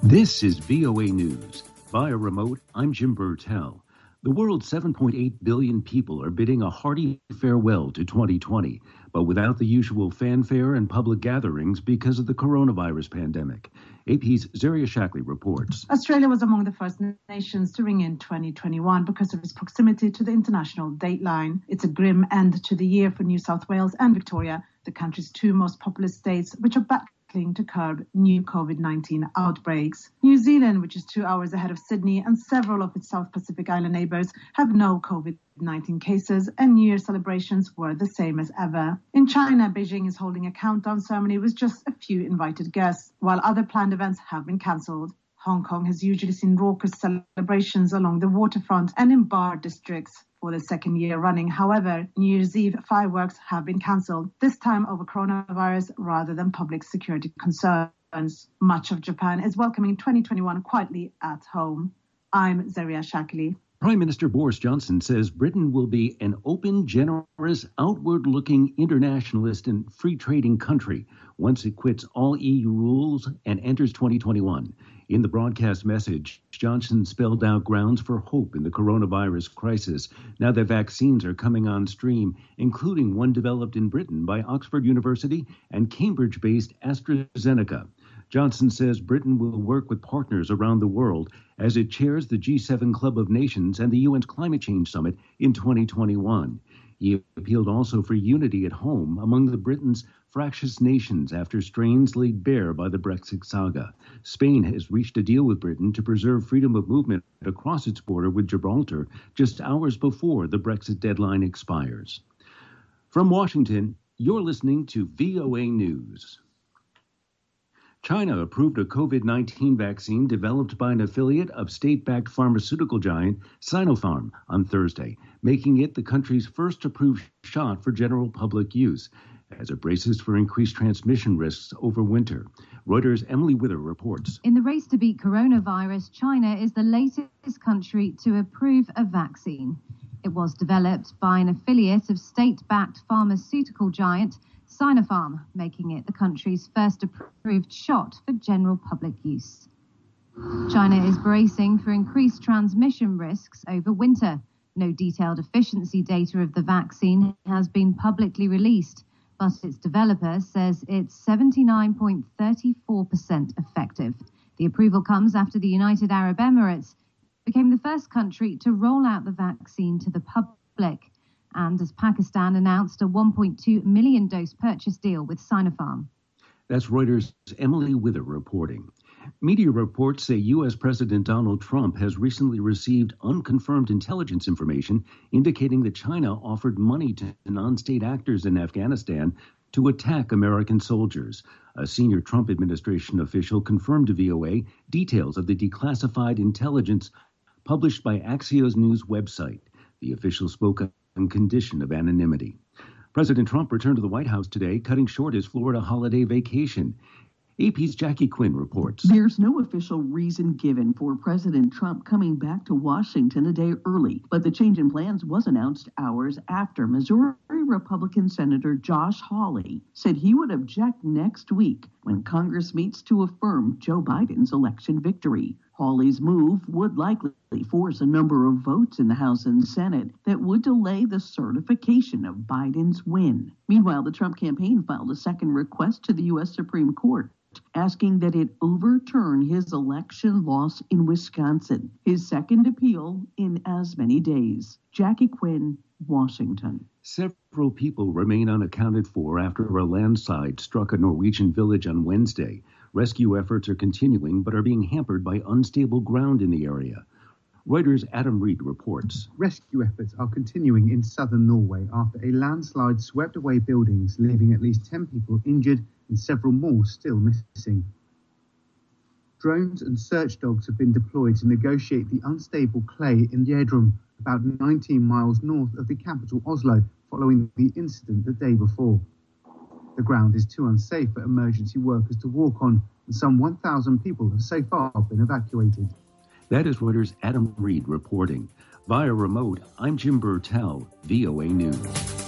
This is VOA News. Via remote, I'm Jim Burtell. The world's 7.8 billion people are bidding a hearty farewell to 2020, but without the usual fanfare and public gatherings because of the coronavirus pandemic. AP's Zaria Shackley reports. Australia was among the first nations to ring in 2021 because of its proximity to the international dateline. It's a grim end to the year for New South Wales and Victoria, the country's two most populous states, which are battling to curb new COVID-19 outbreaks. New Zealand, which is 2 hours ahead of Sydney, and several of its South Pacific Island neighbours have no COVID-19 cases, and New Year celebrations were the same as ever. In China, Beijing is holding a countdown ceremony with just a few invited guests, while other planned events have been cancelled. Hong Kong has usually seen raucous celebrations along the waterfront and in bar districts for the second year running. However, New Year's Eve fireworks have been cancelled, this time over coronavirus rather than public security concerns. Much of Japan is welcoming 2021 quietly at home. I'm Zaria Shackley. Prime Minister Boris Johnson says Britain will be an open, generous, outward-looking internationalist and free-trading country once it quits all EU rules and enters 2021. In the broadcast message, Johnson spelled out grounds for hope in the coronavirus crisis now that vaccines are coming on stream, including one developed in Britain by Oxford University and Cambridge-based AstraZeneca. Johnson says Britain will work with partners around the world as it chairs the G7 Club of Nations and the UN's Climate Change Summit in 2021. He appealed also for unity at home among the Britain's fractious nations after strains laid bare by the Brexit saga. Spain has reached a deal with Britain to preserve freedom of movement across its border with Gibraltar just hours before the Brexit deadline expires. From Washington, you're listening to VOA News. China approved a COVID-19 vaccine developed by an affiliate of state-backed pharmaceutical giant Sinopharm on Thursday, making it the country's first approved shot for general public use, as it braces for increased transmission risks over winter. Reuters' Emily Wither reports. In the race to beat coronavirus, China is the latest country to approve a vaccine. It was developed by an affiliate of state-backed pharmaceutical giant Sinopharm, making it the country's first approved shot for general public use. China is bracing for increased transmission risks over winter. No detailed efficiency data of the vaccine has been publicly released, but its developer says it's 79.34% effective. The approval comes after the United Arab Emirates became the first country to roll out the vaccine to the public, and as Pakistan announced a 1.2 million dose purchase deal with Sinopharm. That's Reuters' Emily Wither reporting. Media reports say U.S. President Donald Trump has recently received unconfirmed intelligence information indicating that China offered money to non-state actors in Afghanistan to attack American soldiers. A senior Trump administration official confirmed to VOA details of the declassified intelligence published by Axios News website. The official spoke on condition of anonymity. President Trump returned to the White House today, cutting short his Florida holiday vacation. AP's Jackie Quinn reports. There's no official reason given for President Trump coming back to Washington a day early, but the change in plans was announced hours after Missouri Republican Senator Josh Hawley said he would object next week when Congress meets to affirm Joe Biden's election victory. Hawley's move would likely force a number of votes in the House and Senate that would delay the certification of Biden's win. Meanwhile, the Trump campaign filed a second request to the U.S. Supreme Court, asking that it overturn his election loss in Wisconsin, his second appeal in as many days. Jackie Quinn, Washington. Several people remain unaccounted for after a landslide struck a Norwegian village on Wednesday. Rescue efforts are continuing but are being hampered by unstable ground in the area. Reuters' Adam Reed reports. Rescue efforts are continuing in southern Norway after a landslide swept away buildings, leaving at least 10 people injured and several more still missing. Drones and search dogs have been deployed to negotiate the unstable clay in Gjerdrum, about 19 miles north of the capital Oslo, following the incident the day before. The ground is too unsafe for emergency workers to walk on, and some 1,000 people have so far been evacuated. That is Reuters' Adam Reed reporting. Via remote, I'm Jim Burtell, VOA News.